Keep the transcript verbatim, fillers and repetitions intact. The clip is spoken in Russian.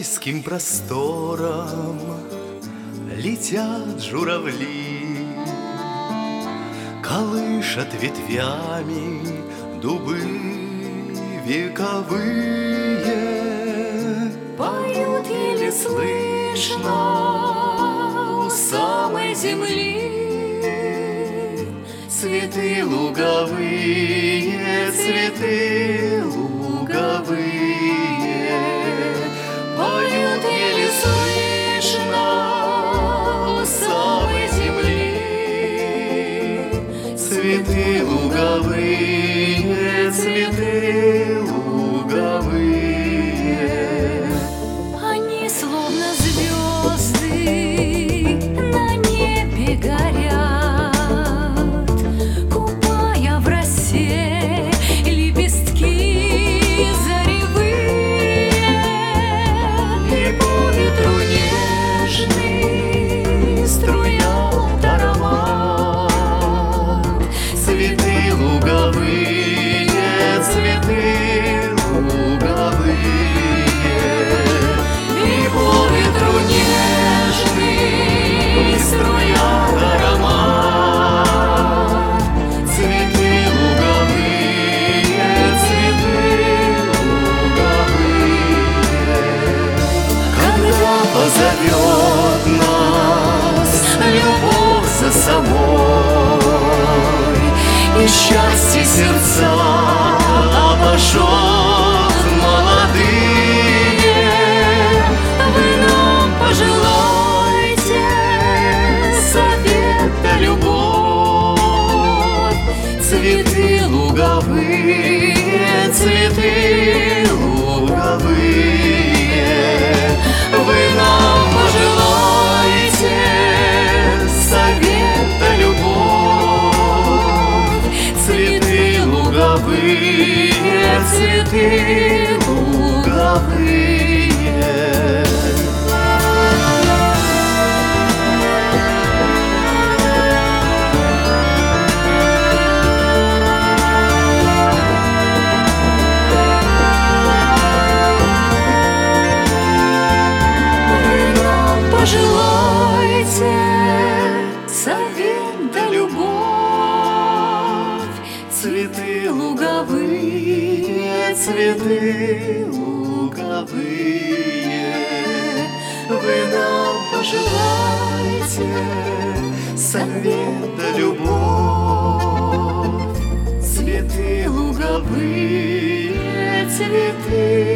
райским просторам летят журавли, колышат ветвями дубы вековые. Поют еле слышно у самой земли цветы луговые, цветы луговые. Поют еле слышно у самой земли цветы луговые, цветы луговые. Они словно звезды на небе горят, купая в росе лепестки заревые. И по ветру нежный струят аромат цветы луговые, цветы луговые. И по ветру нежный струят аромат цветы луговые, цветы луговые. Когда позовет нас любовь за собой, и счастье сердца обожжет молодые, вы нам пожелайте совет да любовь. Цветы луговые, цветы луговые. Вы нам пожелайте совет да любовь. Цветы луговые, цветы луговые. Пожелайте совет да любовь. Цветы луговые, цветы луговые. Вы нам пожелайте совет да любовь. Цветы луговые, цветы